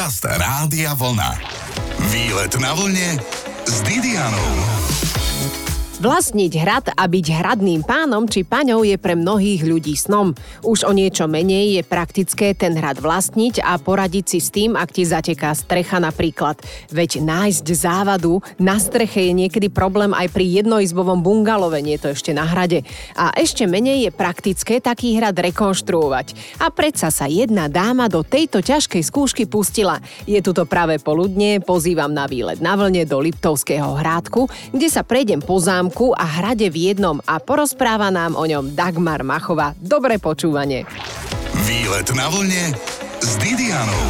Podcast Rádia Vlna. Výlet na vlne s Didianou. Vlastniť hrad a byť hradným pánom či paňou je pre mnohých ľudí snom. Už o niečo menej je praktické ten hrad vlastniť a poradiť si s tým, ak ti zateká strecha napríklad. Veď nájsť závadu na streche je niekedy problém aj pri jednoizbovom bungalove, nie to ešte na hrade. A ešte menej je praktické taký hrad rekonštruovať. A predsa sa jedna dáma do tejto ťažkej skúšky pustila. Je tu to práve poludnie, pozývam na výlet na vlne do Liptovského Hrádku, kde sa prejdem po zámku a hrade v jednom a porozpráva nám o ňom Dagmar Machová. Dobré počúvanie. Výlet na vlne s Didianou.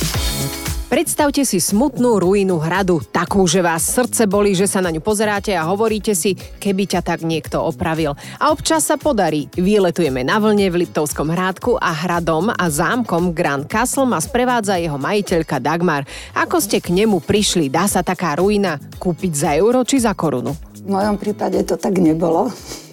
Predstavte si smutnú ruinu hradu, takú, že vás srdce bolí, že sa na ňu pozeráte a hovoríte si, keby ťa tak niekto opravil. A občas sa podarí. Výletujeme na vlne v Liptovskom Hrádku a hradom a zámkom Grand Castle ma sprevádza jeho majiteľka Dagmar. Ako ste k nemu prišli? Dá sa taká ruina kúpiť za euro či za korunu? V mojom prípade to tak nebolo.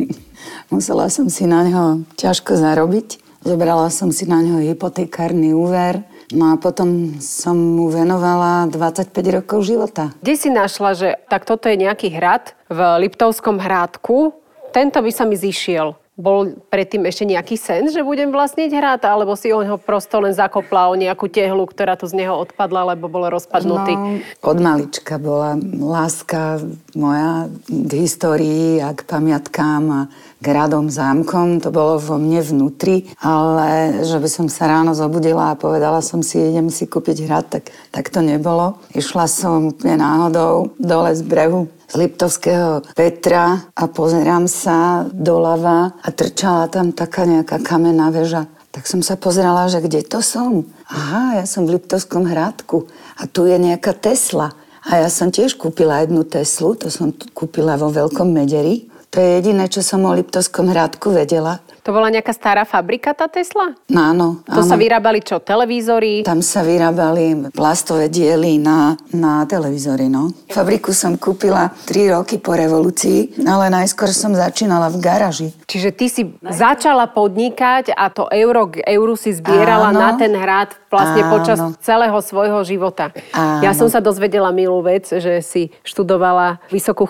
Musela som si na ňo ťažko zarobiť. Zobrala som si na ňo hypotekárny úver. No a potom som mu venovala 25 rokov života. Kde si našla, že tak toto je nejaký hrad v Liptovskom Hrádku? Tento by sa mi zišiel. Bol predtým ešte nejaký sen, že budem vlastniť hrad? Alebo si ho prosto len zakopla o nejakú tehlu, ktorá tu z neho odpadla, lebo bol rozpadnutý? No, od malička bola láska moja k histórii a k pamiatkám a k hradom, zámkom. To bolo vo mne vnútri, ale že by som sa ráno zobudila a povedala som si, idem si kúpiť hrad, tak to nebolo. Išla som úplne náhodou dole z brehu z Liptovského Petra a pozerám sa doľava a trčala tam taká nejaká kamenná väža. Tak som sa pozerala, že kde to som? Aha, ja som v Liptovskom Hrádku a tu je nejaká Tesla. A ja som tiež kúpila jednu Teslu, to som kúpila vo Veľkom Mederi. To je jediné, čo som o Liptovskom Hrádku vedela. To bola nejaká stará fabrika, tá Tesla? Áno. To sa vyrábali čo, televízory? Tam sa vyrábali plastové diely na televízory, no. Fabriku som kúpila 3 roky po revolúcii, ale najskôr som začínala v garáži. Čiže ty si začala podnikať a to euro k euru si zbierala na ten hrad vlastne počas celého svojho života. Áno. Ja som sa dozvedela milú vec, že si študovala vysokú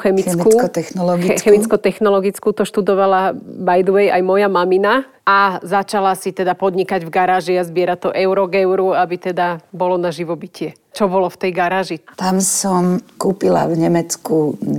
chemicko-technologickú, to študovala by the way aj moja mamina a začala si teda podnikať v garáži a zbierať to euro k euru, aby teda bolo na živobytie. Čo bolo v tej garáži? Tam som kúpila v Nemecku 2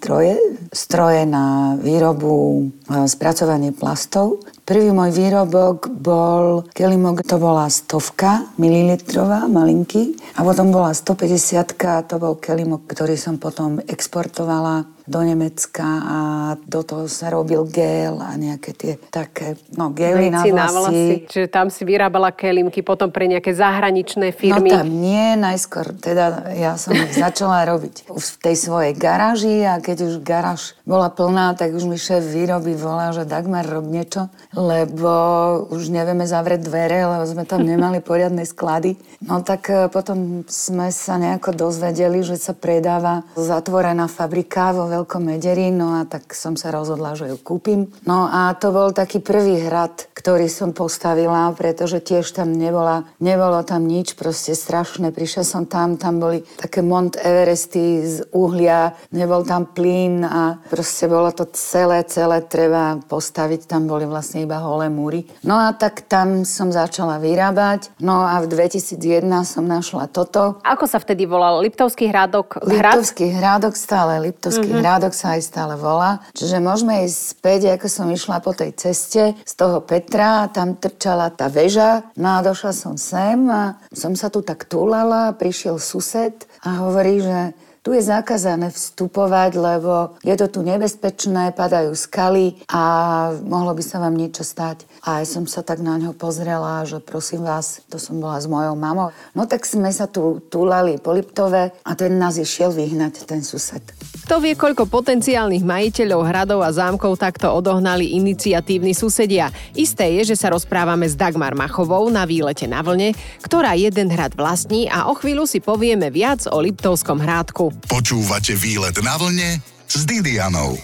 stroje na výrobu, spracovanie plastov. Prvý môj výrobok bol kelimok, to bola 100 mililitrová, malinký. A potom bola 150, to bol kelimok, ktorý som potom exportovala do Nemecka a do toho sa robil gel a nejaké tie také, gely na vlasy. Čiže tam si vyrábala kelimky potom pre nejaké zahraničné firmy? No tam nie, najskôr teda ja som začala robiť v tej svojej garáži a keď už garáž bola plná, tak už mi šéf výroby volá, že Dagmar, rob niečo, lebo už nevieme zavrieť dvere, lebo sme tam nemali poriadne sklady. No tak potom sme sa nejako dozvedeli, že sa predáva zatvorená fabrika vo Veľkom Mederi, no a tak som sa rozhodla, že ju kúpim. No a to bol taký prvý hrad, ktorý som postavila, pretože tiež tam nebolo tam nič, proste strašné. Prišla som tam boli také Mont Everesty z uhlia, nebol tam plyn a proste bolo to celé treba postaviť, tam boli vlastne iba holé múry. No a tak tam som začala vyrábať, no a v 2001 som našla toto. Ako sa vtedy volal? Liptovský Hrádok? Liptovský Hrádok stále, Liptovský Hrádok sa aj stále volá. Čiže môžeme ísť späť, ako som išla po tej ceste z toho Petra, tam trčala tá väža, no a došla som sem a som sa tu tak túlala, prišiel sused a hovorí, že tu je zakázané vstupovať, lebo je to tu nebezpečné, padajú skaly a mohlo by sa vám niečo stať. A ja som sa tak na ňo pozrela, že prosím vás, to som bola s mojou mamou. No tak sme sa tu túlali po Liptove a ten nás išiel vyhnať, ten sused. Kto vie, koľko potenciálnych majiteľov hradov a zámkov takto odohnali iniciatívni susedia. Isté je, že sa rozprávame s Dagmar Machovou na výlete na vlne, ktorá jeden hrad vlastní a o chvíľu si povieme viac o Liptovskom Hrádku. Počúvate Výlet na vlne s Didianou.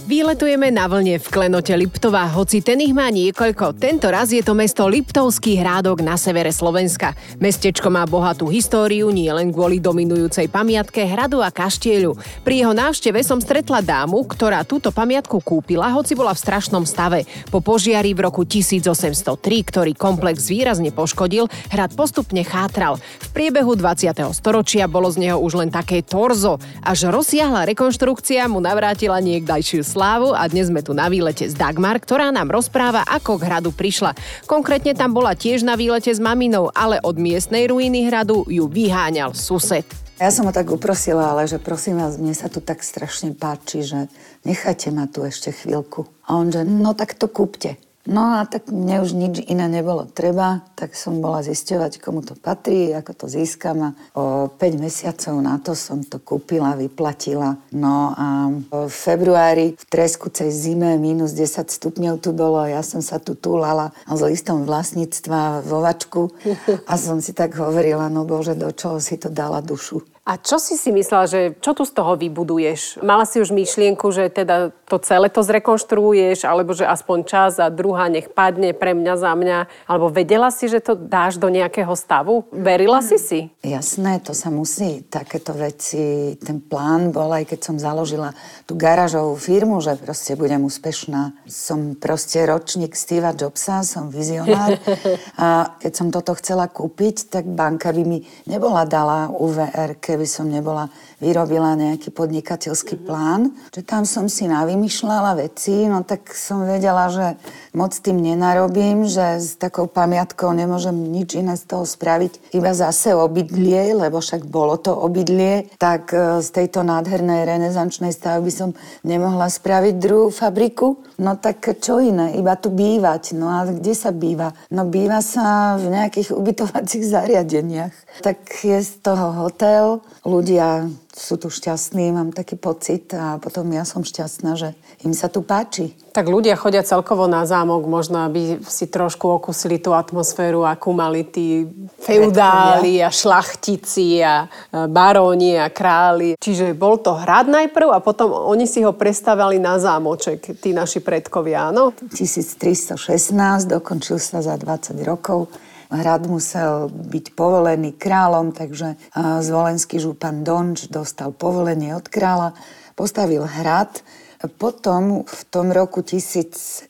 Výletujeme na vlne v klenote Liptova, hoci ten ich má niekoľko. Tento raz je to mesto Liptovský Hrádok na severe Slovenska. Mestečko má bohatú históriu, nie len kvôli dominujúcej pamiatke hradu a kaštieľu. Pri jeho návšteve som stretla dámu, ktorá túto pamiatku kúpila, hoci bola v strašnom stave. Po požiari v roku 1803, ktorý komplex výrazne poškodil, hrad postupne chátral. V priebehu 20. storočia bolo z neho už len také torzo, až rozsiahla rekonštrukcia mu navrátila niekdajšiu slávu a dnes sme tu na výlete s Dagmar, ktorá nám rozpráva, ako k hradu prišla. Konkrétne tam bola tiež na výlete s maminou, ale od miestnej ruiny hradu ju vyháňal sused. Ja som ho tak uprosila, ale že prosím vás, mne sa tu tak strašne páči, že nechajte ma tu ešte chvíľku. A on že, no tak to kúpte. No a tak mne už nič iné nebolo treba, tak som bola zisťovať, komu to patrí, ako to získam a o 5 mesiacov na to som to kúpila, vyplatila. No a v februári v treskúcej zime minus 10 stupňov tu bolo, ja som sa tu túlala s listom vlastníctva vo vačku a som si tak hovorila, no bože, do čoho si to dala dušu. A čo si myslela, že čo tu z toho vybuduješ? Mala si už myšlienku, že teda to celé to zrekonštruuješ, alebo že aspoň čas a druhá nech padne pre mňa, za mňa? Alebo vedela si, že to dáš do nejakého stavu? Verila si? Jasné, to sa musí. Takéto veci, ten plán bol, aj keď som založila tú garážovú firmu, že proste budem úspešná. Som proste ročník Steva Jobsa, som vizionár. A keď som toto chcela kúpiť, tak banka by mi nebola dala úver, keby som nebola vyrobila nejaký podnikateľský plán. Že tam som si navymýšľala veci, no tak som vedela, že moc tým nenarobím, že s takou pamiatkou nemôžem nič iné z toho spraviť. Iba zase obydlie, lebo však bolo to obydlie, tak z tejto nádhernej renesančnej stavby som nemohla spraviť druhú fabriku. No tak čo iné, iba tu bývať. No a kde sa býva? No býva sa v nejakých ubytovacích zariadeniach. Tak je z toho hotel, ľudia sú tu šťastní, mám taký pocit a potom ja som šťastná, že im sa tu páči. Tak ľudia chodia celkovo na zámok, možno aby si trošku okusili tú atmosféru, akú mali tí feudáli a šlachtici a baróni a králi. Čiže bol to hrad najprv a potom oni si ho prestavali na zámoček, tí naši predkovia, áno? 1316, dokončil sa za 20 rokov. Hrad musel byť povolený kráľom, takže zvolenský župan Donč dostal povolenie od kráľa, postavil hrad. Potom v tom roku 1600,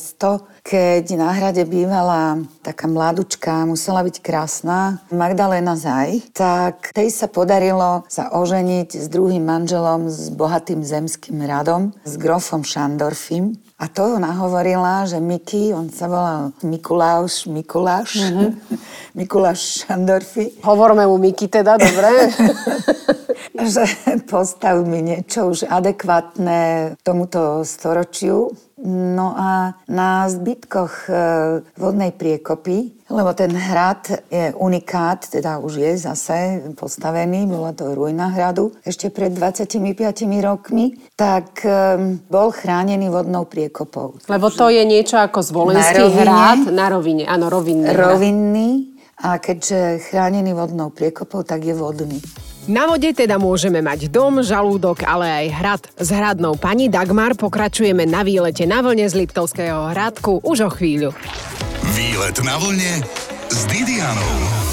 keď na hrade bývala taká mladučka, musela byť krásna, Magdalena Zaj, tak tej sa podarilo sa oženiť s druhým manželom, s bohatým zemským radom, s grofom Šandorfim. A to nahovorila, že Miky, on sa volal Mikuláš, Mikuláš Šandorfi. Hovorme mu Miky teda, dobre? Že postav mi niečo už adekvátne tomuto storočiu. No a na zbytkoch vodnej priekopy, lebo ten hrad je unikát, teda už je zase postavený, bola to ruina hradu ešte pred 25 rokmi, tak bol chránený vodnou priekopou. Lebo to je niečo ako Zvolenský hrad na rovine. Áno, rovinný. Rovinný a keďže chránený vodnou priekopou, tak je vodný. Na vode teda môžeme mať dom, žalúdok, ale aj hrad. S hradnou pani Dagmar pokračujeme na výlete na vlne z Liptovského Hrádku už o chvíľu. Výlet na vlne s Didianou.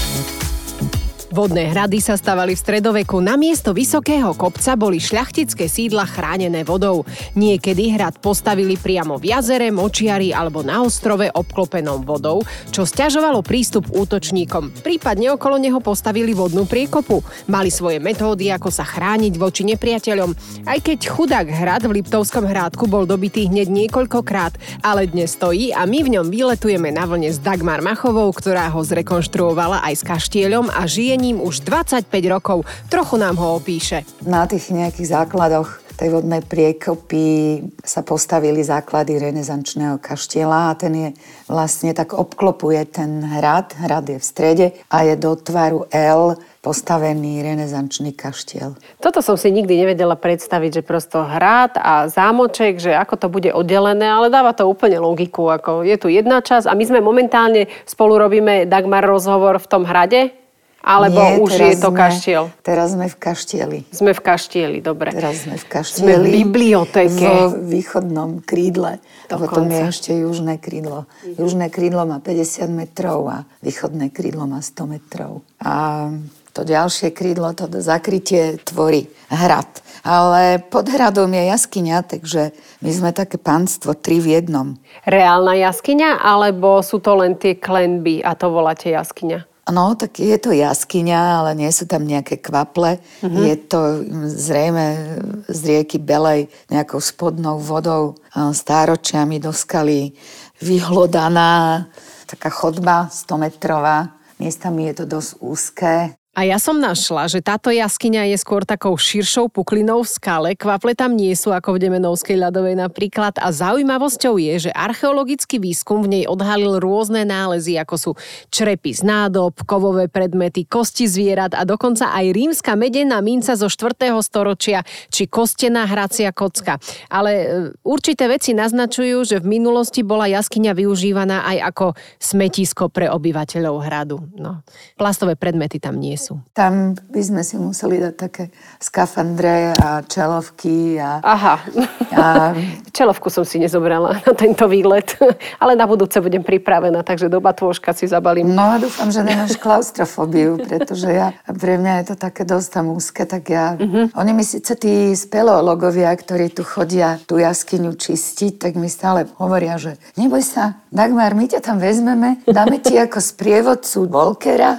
Vodné hrady sa stavali v stredoveku. Namiesto vysokého kopca boli šľachtické sídla chránené vodou. Niekedy hrad postavili priamo v jazere, močiari alebo na ostrove obklopenom vodou, čo sťažovalo prístup útočníkom. Prípadne okolo neho postavili vodnú priekopu. Mali svoje metódy, ako sa chrániť voči nepriateľom. Aj keď chudák hrad v Liptovskom Hrádku bol dobitý hneď niekoľkokrát, ale dnes stojí a my v ňom výletujeme na vlne s Dagmar Machovou, ktorá ho zrekonštruovala aj s kaštieľom a žije už 25 rokov. Trochu nám ho opíše. Na tých nejakých základoch tej vodnej priekopy sa postavili základy renesančného kaštieľa a ten je vlastne tak obklopuje ten hrad. Hrad je v strede a je do tvaru L postavený renesančný kaštiel. Toto som si nikdy nevedela predstaviť, že prosto hrad a zámoček, že ako to bude oddelené, ale dáva to úplne logiku. Ako je tu jedna časť a my sme momentálne spolu robíme Dagmar rozhovor v tom hrade. Alebo Nie, už je to kaštiel? Teraz sme v kaštieli. Sme v kaštieli, dobre. Teraz sme v kaštieli. Sme v bibliotéke. Vo východnom krídle. Dokonca. Potom je ešte južné krídlo. Južné krídlo má 50 metrov a východné krídlo má 100 metrov. A to ďalšie krídlo, to zakrytie tvorí hrad. Ale pod hradom je jaskyňa, takže my sme také panstvo 3 v jednom. Reálna jaskyňa, alebo sú to len tie klenby a to voláte jaskyňa? No, tak je to jaskyňa, ale nie sú tam nejaké kvaple. Je to zrejme z rieky Belej nejakou spodnou vodou stáročiami do skaly vyhlodaná. Taká chodba 100-metrová. Miestami je to dosť úzké. A ja som našla, že táto jaskyňa je skôr takou širšou puklinou v skale. Kvaple tam nie sú ako v Demenovskej ľadovej napríklad. A zaujímavosťou je, že archeologický výskum v nej odhalil rôzne nálezy, ako sú črepy z nádob, kovové predmety, kosti zvierat a dokonca aj rímska medená minca zo 4. storočia či kostená hracia kocka. Ale určité veci naznačujú, že v minulosti bola jaskyňa využívaná aj ako smetisko pre obyvateľov hradu. No, plastové predmety tam nie sú. Tam by sme si museli dať také skafandre a čelovky. Aha. Čelovku som si nezobrala na tento výlet, ale na budúce budem pripravená, takže do batôžka si zabalím. No a dúfam, že nemáš klaustrofóbiu, pretože pre mňa je to také dosť tam úzke, tak ja... Oni mi síce tí speleológovia, ktorí tu chodia tú jaskyňu čistiť, tak mi stále hovoria, že neboj sa, Dagmar, my ťa tam vezmeme, dáme ti ako sprievodcu Volkera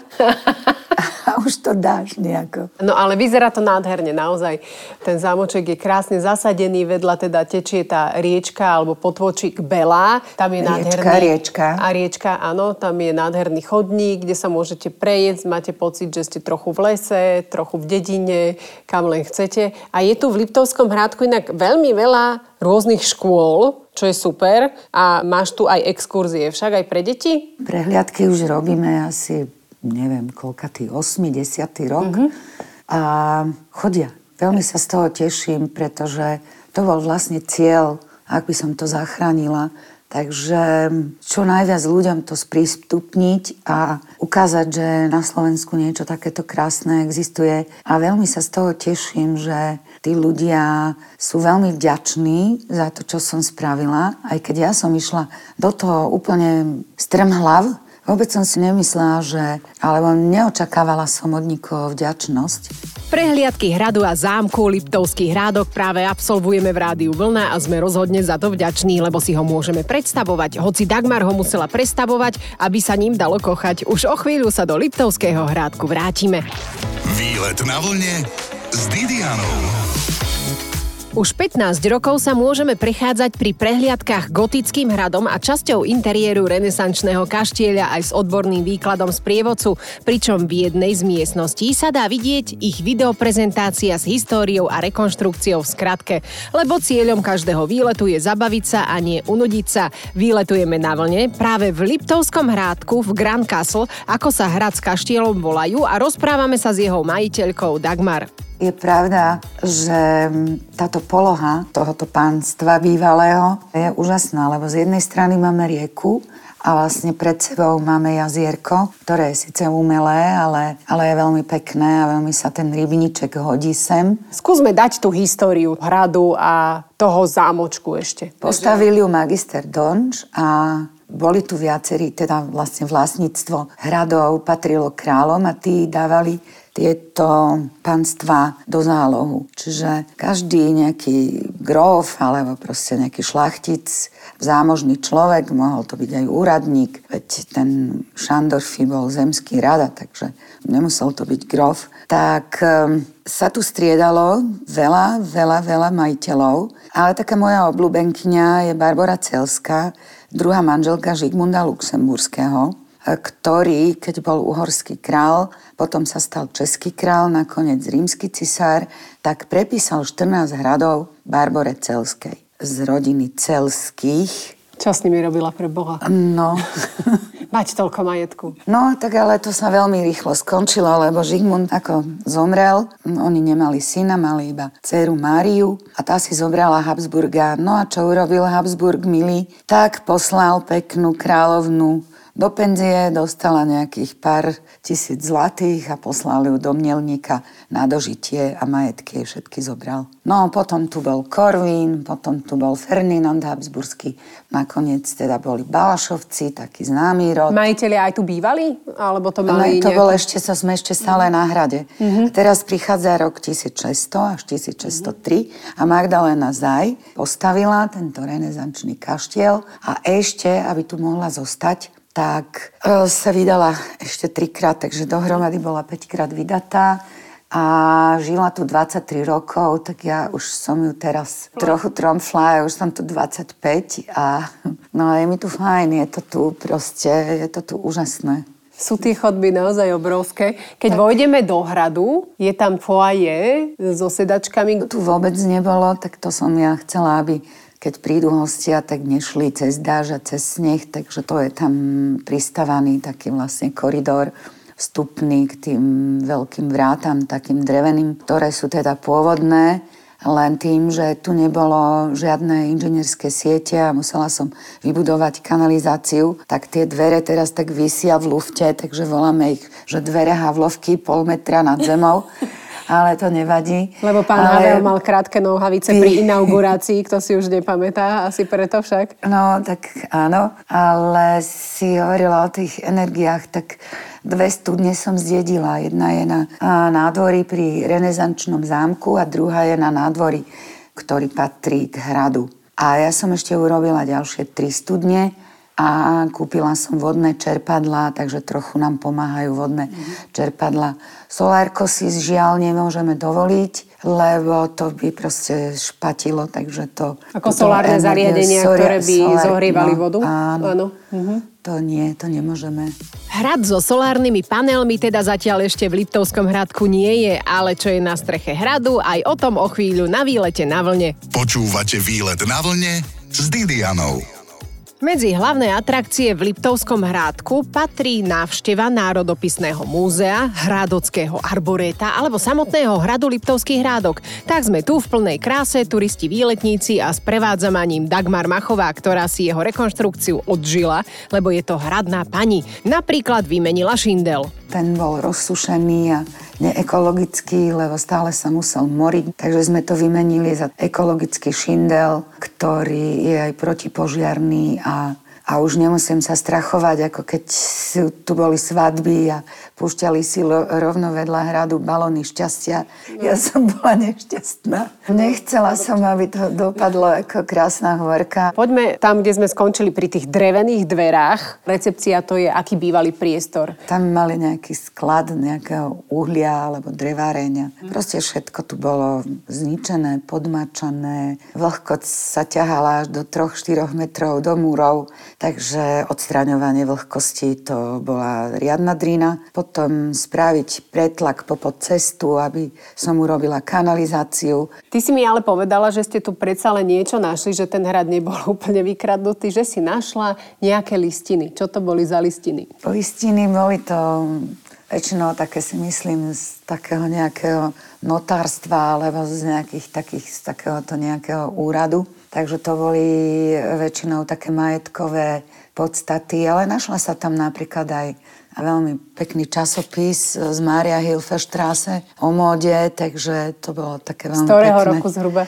a už to dáš nejako. No ale vyzerá to nádherne, naozaj. Ten zámoček je krásne zasadený, vedľa teda tečie tá riečka alebo potôčik Belá. Tam je riečka. A riečka, áno, tam je nádherný chodník, kde sa môžete prejesť, máte pocit, že ste trochu v lese, trochu v dedine, kam len chcete. A je tu v Liptovskom Hrádku inak veľmi veľa rôznych škôl, čo je super. A máš tu aj exkurzie, však aj pre deti? Prehliadky už robíme asi, neviem, koľkatý, 8., 10. rok. A chodia. Veľmi sa z toho teším, pretože to bol vlastne cieľ, ak by som to zachránila. Takže čo najviac ľuďom to sprístupniť a ukázať, že na Slovensku niečo takéto krásne existuje. A veľmi sa z toho teším, že tí ľudia sú veľmi vďační za to, čo som spravila. Aj keď ja som išla do toho úplne strmhlav, vôbec som si nemyslela, alebo neočakávala som od nikoho vďačnosť. Prehliadky hradu a zámku Liptovský Hrádok práve absolvujeme v Rádiu Vlna a sme rozhodne za to vďační, lebo si ho môžeme predstavovať. Hoci Dagmar ho musela prestavovať, aby sa ním dalo kochať. Už o chvíľu sa do Liptovského Hrádku vrátime. Výlet na vlne s Didianou. Už 15 rokov sa môžeme prechádzať pri prehliadkách gotickým hradom a časťou interiéru renesančného kaštieľa aj s odborným výkladom sprievodcu, pričom v jednej z miestností sa dá vidieť ich videoprezentácia s históriou a rekonštrukciou v skratke, lebo cieľom každého výletu je zabaviť sa a nie unudiť sa. Výletujeme na vlne práve v Liptovskom Hrádku v Grand Castle, ako sa hrad s kaštieľom volajú, a rozprávame sa s jeho majiteľkou Dagmar. Je pravda, že táto poloha tohoto pánstva bývalého je úžasná, lebo z jednej strany máme rieku a vlastne pred sebou máme jazierko, ktoré je síce umelé, ale je veľmi pekné a veľmi sa ten rybníček hodí sem. Skúsme dať tú históriu hradu a toho zámočku ešte. Postavili ju magister Donč a boli tu viacerí, teda vlastne vlastníctvo hradov patrilo kráľom a tí dávali tieto panstvá do zálohu. Čiže každý nejaký gróf alebo proste nejaký šlachtic, zámožný človek, mohol to byť aj úradník, veď ten Šandorfi bol zemský rada, takže nemusel to byť gróf. Tak sa tu striedalo veľa majiteľov, ale taká moja obľúbenkyňa je Barbora Celská, druhá manželka Žigmunda Luxemburského, ktorý, keď bol uhorský král, potom sa stal český král, nakoniec rímsky cisár, tak prepísal 14 hradov Barbore Celskej z rodiny Celských. Čo s nimi robila pre Boha? No. Mať toľko majetku. No, tak ale to sa veľmi rýchlo skončilo, lebo Žigmund ako zomrel. Oni nemali syna, mali iba dcéru Máriu a tá si zobrala Habsburga. No a čo urobil Habsburg milý? Tak poslal peknú kráľovnú do penzie, dostala nejakých pár tisíc zlatých a poslali ju do Mielnika na dožitie a majetky jej všetky zobral. No potom tu bol Korvín, potom tu bol Ferdinand Habsburský, nakoniec teda boli Balašovci, taký známy rod. Majitelia aj tu bývali? Alebo to mali to bolo sme ešte stále na hrade. Teraz prichádza rok 1600 až 1603 a Magdalena Zaj postavila tento renesančný kaštiel a ešte, aby tu mohla zostať, tak sa vydala ešte 3-krát, takže dohromady bola 5-krát vydatá a žila tu 23 rokov, tak ja už som ju teraz trochu tromfla, ja už som tu 25 a no je mi tu fajn, je to tu proste, je to tu úžasné. Sú tie chodby naozaj obrovské. Keď vojdeme do hradu, je tam foaje so sedačkami. Tu vôbec nebolo, tak to som ja chcela, aby keď prídu hostia, tak nešli cez dážď a cez sneh, takže to je tam pristavaný taký vlastne koridor vstupný k tým veľkým vrátam, takým dreveným, ktoré sú teda pôvodné, len tým, že tu nebolo žiadne inžinierské siete a musela som vybudovať kanalizáciu, tak tie dvere teraz tak visia v lufte, takže voláme ich, že dvere Havlovky 0,5 metra nad zemou. Ale to nevadí. Lebo pán Havel mal krátke nohavice pri inaugurácii, kto si už nepamätá, asi preto však. No, tak áno, ale si hovorila o tých energiách, tak 2 studne som zdedila. Jedna je na nádvorí pri renesančnom zámku a druhá je na nádvorí, ktorý patrí k hradu. A ja som ešte urobila ďalšie 3 studne a kúpila som vodné čerpadlá, takže trochu nám pomáhajú vodné čerpadlá. Solárko si žiaľ nemôžeme dovoliť, lebo to by proste špatilo, takže to... Ako solárne zariadenia, ktoré by zohrievali vodu? Áno. To nie, to nemôžeme. Hrad so solárnymi panelmi teda zatiaľ ešte v Liptovskom Hradku nie je, ale čo je na streche hradu, aj o tom o chvíľu na výlete na vlne. Počúvate Výlet na vlne s Didianou. Medzi hlavné atrakcie v Liptovskom Hrádku patrí návšteva Národopisného múzea, Hrádockého arboréta alebo samotného hradu Liptovský Hrádok. Tak sme tu v plnej kráse, turisti výletníci a sprevádza ma ním Dagmar Machová, ktorá si jeho rekonštrukciu odžila, lebo je to hradná pani. Napríklad vymenila šindel. Ten bol rozsušený a neekologický, lebo stále sa musel moriť. Takže sme to vymenili za ekologický šindel, ktorý je aj protipožiarný a už nemusím sa strachovať, ako keď tu boli svadby a púšťali si rovno vedľa hradu balóny šťastia. Ja som bola nešťastná. Nechcela som, aby to dopadlo ako krásna horka. Poďme tam, kde sme skončili pri tých drevených dverách. Recepcia to je aký bývalý priestor. Tam mali nejaký sklad nejakého uhlia alebo dreváreňa. Proste všetko tu bolo zničené, podmačané. Vlhkosť sa ťahala až do 3-4 metrov do múrov. Takže odstraňovanie vlhkosti to bola riadna drina. Potom spraviť pretlak popod cestu, aby som urobila kanalizáciu. Ty si mi ale povedala, že ste tu predsa len niečo našli, že ten hrad nebol úplne vykradnutý, že si našla nejaké listiny. Čo to boli za listiny? Listiny boli to väčšinou také, si myslím, z takého nejakého notárstva alebo z takéhoto nejakého úradu. Takže to boli väčšinou také majetkové podstaty, ale našla sa tam napríklad aj veľmi pekný časopis z Mária Hilferstraße o móde, takže to bolo také veľmi pekné. Z ktorého roku zhruba?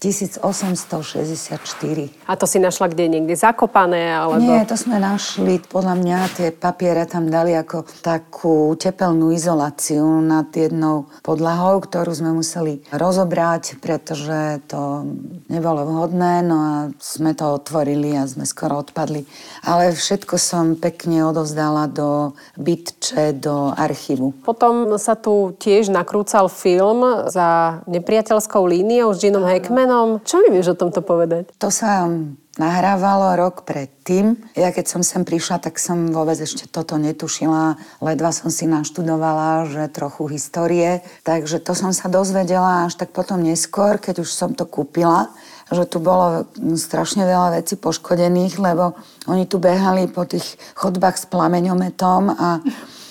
1864. A to si našla kde? Niekde zakopané? Alebo... Nie, to sme našli, podľa mňa tie papiere tam dali ako takú tepelnú izoláciu nad jednou podlahou, ktorú sme museli rozobrať, pretože to nebolo vhodné, no a sme to otvorili a sme skoro odpadli. Ale všetko som pekne odovzdala do bytče, do archívu. Potom sa tu tiež nakrúcal film za nepriateľskou líniou s Ginom Hackmanom. Čo mi vieš o tomto povedať? To sa nahrávalo rok predtým. Ja keď som sem prišla, tak som vôbec ešte toto netušila. Ledva som si naštudovala, že trochu histórie. Takže to som sa dozvedela až tak potom neskôr, keď už som to kúpila, že tu bolo strašne veľa vecí poškodených, lebo oni tu behali po tých chodbách s plameňometom a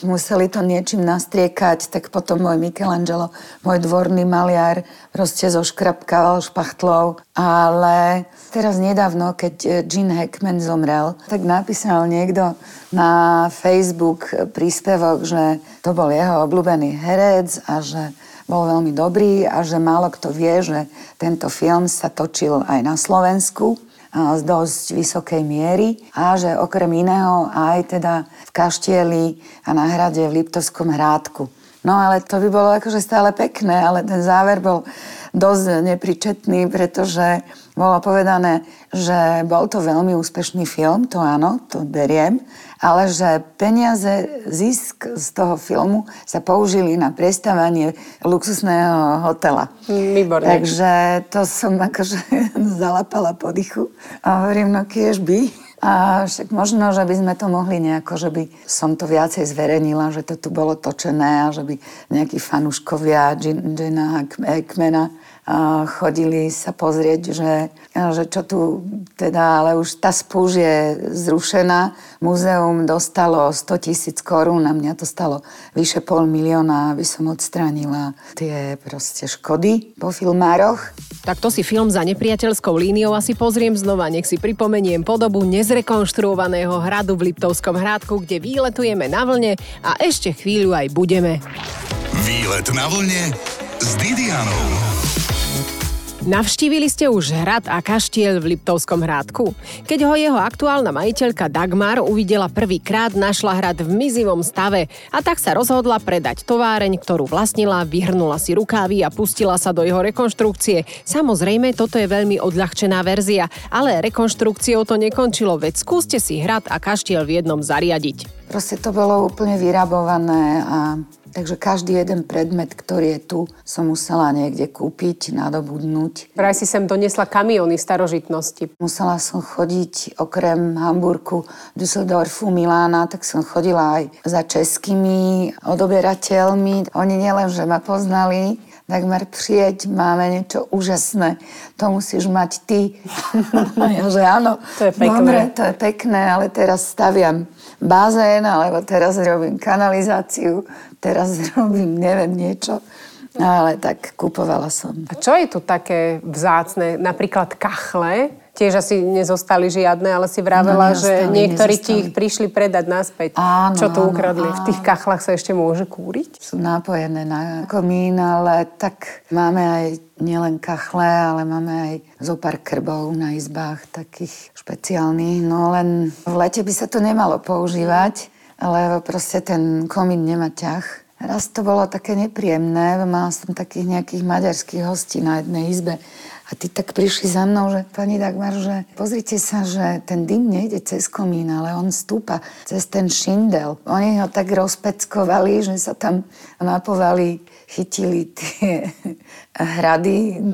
museli to niečím nastriekať, tak potom môj Michelangelo, môj dvorný maliar, proste zoškrapkával špachtlou. Ale teraz nedávno, keď Gene Hackman zomrel, tak napísal niekto na Facebook príspevok, že to bol jeho obľúbený herec a že bol veľmi dobrý a že málo kto vie, že tento film sa točil aj na Slovensku z dosť vysokej miery a že okrem iného aj teda v Kaštieli a na hrade v Liptovskom Hrádku. No ale to by bolo akože stále pekné, ale ten záver bol dosť nepričetný, pretože bolo povedané, že bol to veľmi úspešný film, to áno, to beriem, ale že peniaze, zisk z toho filmu sa použili na prestavanie luxusného hotela. Výborné. Takže to som akože zalapala po dychu a hovorím, no kiež by. A však možno, že by sme to mohli nejako, že by som to viacej zverejnila, že to tu bolo točené a že by nejakí fanúškovia Gena Hackmana chodili sa pozrieť, že čo tu teda, ale už tá spúž je zrušená. Múzeum dostalo 100 000 korún, a mňa to stalo vyše 500 000, aby som odstránila tie proste škody po filmároch. Takto si film Za nepriateľskou líniou asi pozriem znova, nech si pripomeniem podobu nezrekonštruovaného hradu v Liptovskom Hrádku, kde výletujeme na vlne a ešte chvíľu aj budeme. Výlet na vlne s Didianou. Navštívili ste už hrad a kaštiel v Liptovskom Hrádku? Keď ho jeho aktuálna majiteľka Dagmar uvidela prvýkrát, našla hrad v mizivom stave a tak sa rozhodla predať továreň, ktorú vlastnila, vyhrnula si rukávy a pustila sa do jeho rekonštrukcie. Samozrejme, toto je veľmi odľahčená verzia, ale rekonštrukciou to nekončilo, veď skúste si hrad a kaštiel v jednom zariadiť. Proste to bolo úplne vyrabované a takže každý jeden predmet, ktorý je tu, som musela niekde kúpiť, nadobudnúť. Vraj si sem doniesla kamióny starožitnosti. Musela som chodiť okrem Hamburgu, Düsseldorfu, Milána, tak som chodila aj za českými odoberateľmi. Oni nielen, že ma poznali, Dagmar, prieď, máme niečo úžasné. To musíš mať ty. Ja, že áno. To je pekné. Dobre, to je pekné, ale teraz staviam bazén, alebo teraz robím kanalizáciu, teraz robím neviem niečo. Ale tak kupovala som. A čo je tu také vzácne? Napríklad kachle? Tiež asi nezostali žiadne, ale si vravela, že niektorí ti ich prišli predať naspäť. Áno, čo tu ukradli? áno. V tých kachlách sa ešte môže kúriť? Sú napojené na komín, ale tak máme aj nielen kachle, ale máme aj zopár krbov na izbách, takých špeciálnych. No len v lete by sa to nemalo používať, lebo proste ten komín nemá ťah. Raz to bolo také nepríjemné, mala som takých nejakých maďarských hostí na jednej izbe. A tí tak prišli za mnou, že pani Dagmar, že pozrite sa, že ten dym nejde cez komín, ale on stúpa cez ten šindel. Oni ho tak rozpeckovali, že sa tam napovali, chytili tie hrady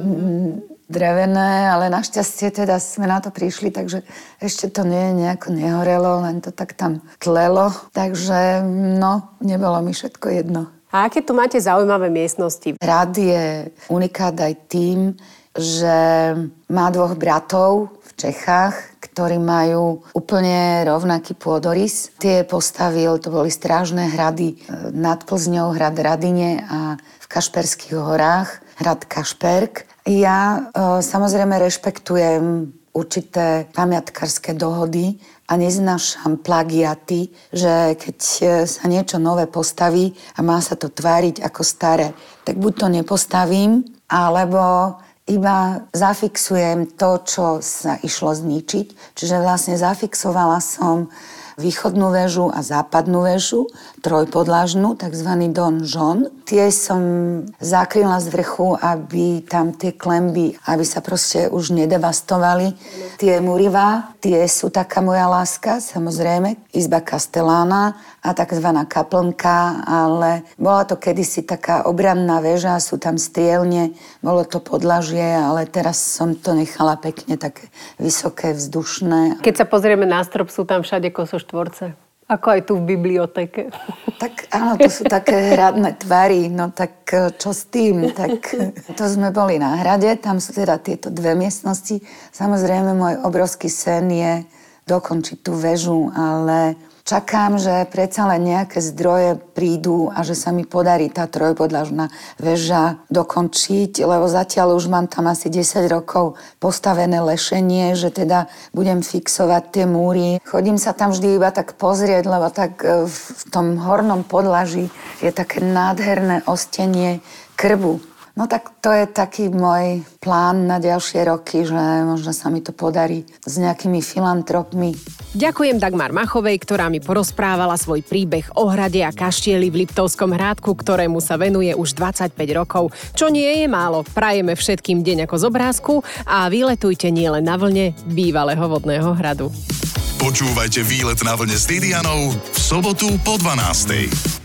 drevené, ale našťastie teda sme na to prišli, takže ešte to nejako nehorelo, len to tak tam tlelo. Takže no, nebolo mi všetko jedno. A aké tu máte zaujímavé miestnosti? Hrad je unikát aj tým, že má 2 bratov v Čechách, ktorí majú úplne rovnaký pôdorys. Tie postavil, to boli strážne hrady nad Plzňou, hrad Radine a v Kašperských horách, hrad Kašperk. Ja samozrejme rešpektujem určité pamiatkárske dohody a neznášam plagiaty, že keď sa niečo nové postaví a má sa to tváriť ako staré, tak buď to nepostavím, alebo iba zafixujem to, čo sa išlo zničiť. Čiže vlastne zafixovala som východnú väžu a západnú väžu, trojpodlažnú, takzvaný donžon. Tie som zakryla z vrchu, aby tam tie klemby, aby sa proste už nedevastovali. Tie murivá, tie sú taká moja láska, samozrejme, izba Kastelána a takzvaná kaplnka, ale bola to kedysi taká obranná väža, sú tam strielne, bolo to podlažie, ale teraz som to nechala pekne také vysoké, vzdušné. Keď sa pozrieme na strop, sú tam všade kosoštvorce. Ako aj tu v biblioteke. Tak áno, to sú také hradné tvary, no tak čo s tým? Tak to sme boli na hrade, tam sú teda tieto 2 miestnosti. Samozrejme, môj obrovský sen je dokončiť tú väžu, ale čakám, že predsa len nejaké zdroje prídu a že sa mi podarí tá trojpodlažná väža dokončiť, lebo zatiaľ už mám tam asi 10 rokov postavené lešenie, že teda budem fixovať tie múry. Chodím sa tam vždy iba tak pozrieť, lebo tak v tom hornom podlaží je také nádherné ostenie krbu. No tak to je taký môj plán na ďalšie roky, že možno sa mi to podarí s nejakými filantropmi. Ďakujem Dagmar Machovej, ktorá mi porozprávala svoj príbeh o hrade a kaštieli v Liptovskom Hrádku, ktorému sa venuje už 25 rokov. Čo nie je málo, prajeme všetkým deň ako z obrázku a vyletujte nielen na vlne bývalého vodného hradu. Počúvajte Výlet na vlne s Didianou v sobotu po 12:00.